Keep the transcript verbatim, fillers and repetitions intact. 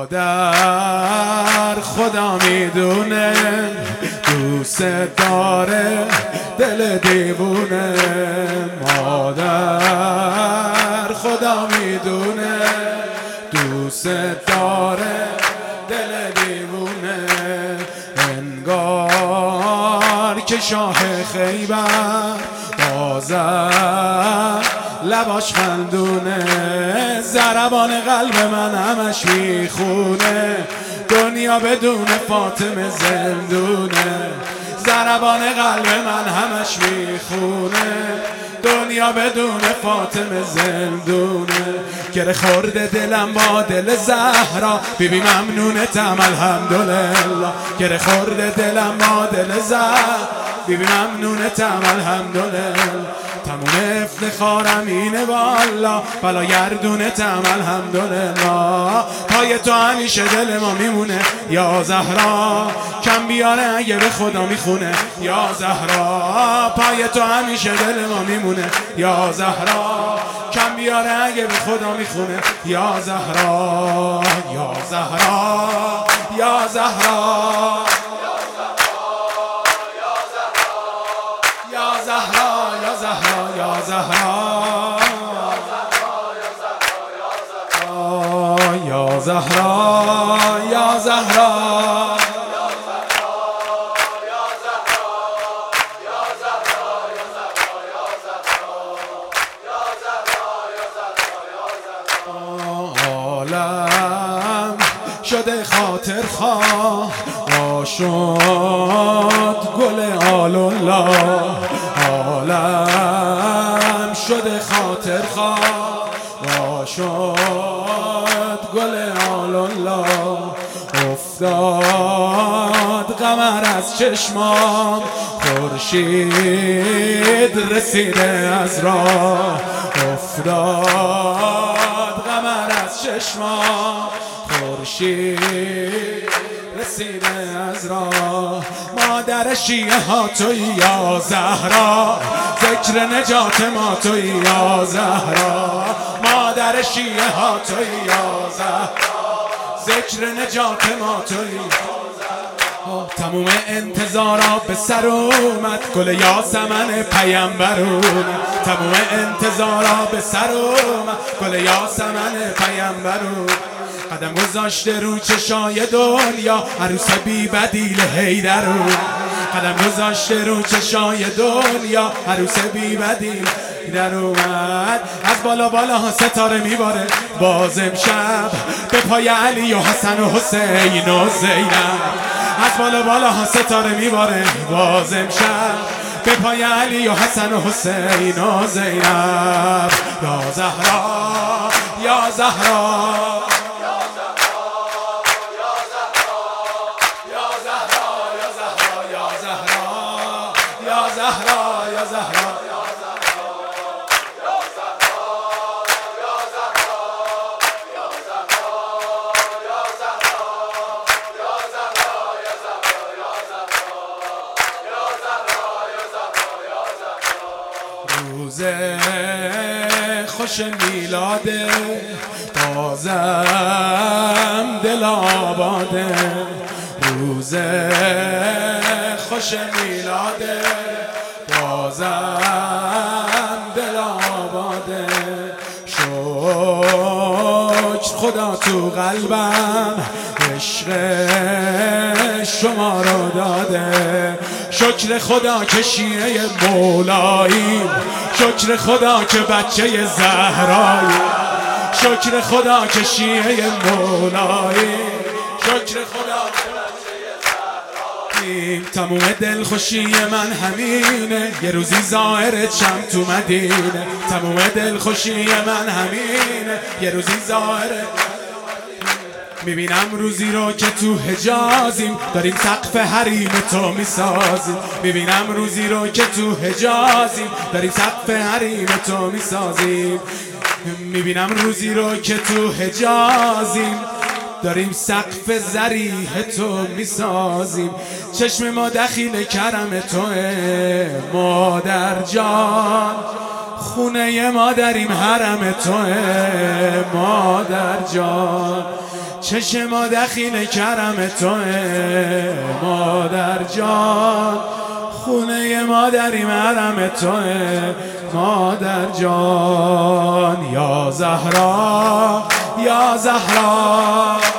مادر خدا میدونه دوست داره دل دیوونه، مادر خدا میدونه دوست داره دل دیوونه، انگار که شاه خیبر بازم لباش خندونه، ضربان قلب من همش میخونه، دنیا بدون فاطمه زندونه، ضربان قلب من همش میخونه، دنیا بدون فاطمه زندونه، گره خورده دلم با دل زهرا، بیبی ممنونتم الحمدلله، گره خورده دلم با دل زهرا، بیبی ممنونتم الحمدلله، تموم افتخارم اینه والا، بلا گردونتم الحمدلله، پای تو همیشه دل ما میمونه یا زهرا، کم بیاره اگه به خدا میخونه یا زهرا، پای تو همیشه دل ما میمونه یا زهرا، کم بیاره اگه به خدا میخونه یا زهرا، یا زهرا یا زهرا یا زهرا یا زهرا یا زهرا یا زهرا یا زهرا عالم شده خاطر خواه شد گل آلالله، عالم شده خاطر خواه شد گل آلالله، افتاد قمر از چشمام خورشید رسیده از راه، افتاد قمر از چشمام خورشید رسیده از راه، مادر شیعه ها توی یا زهرا، ذکر نجات ما توی یا زهرا، مادر شیعه ها توی یا زهرا، ذکر نجات ما توی، تموم انتظارا به سر اومد گل یاسمن پیامبرون، تموم انتظارا به سر اومد گل یاسمن پیامبرون، قدم گذاشته رو چشای دنیا عروس بی بدیل حیدرون، قدم گذاشته رو چشای دنیا عروس بی بدیل در اومد، از بالا بالا ها ستاره میباره باز امشب به پای علی و حسن و حسین و زینب، از بالا بالا ها ستاره میباره باز امشب به پای علی و حسن و حسین و زینب، یا زهرا یا زهرا یا زهرا یا زهرا روز خوش میلاده بازم دل آباده، روز خوش میلاده بازم دل آباده، شکر خدا تو قلبم عشق شما رو داده، شکر خدا که شیعه مولایی، شکر خدا که بچه زهرایی، شکر خدا که شیعه مولایی، شکر خدا تموم دل خوشی من همینه، یه روزی ظاهرت شم تو مدینه، تموم دل خوشی من همینه، یه روزی ظاهرت میبینم روزی رو که تو حجازیم داریم سقف حریم تو میسازیم، میبینم روزی رو که تو حجازیم داریم سقف حریم تو میسازیم، میبینم روزی رو که تو حجازیم داریم سقف زریح تو میسازیم، چشم ما دخیل کرم توه مادر جان، خونه ما دریم حرم توه مادر جان، چشم ما دخیل کرم توه مادر جان، خونه مادری مرم توه مادر جان. یا زهرا یا زهرا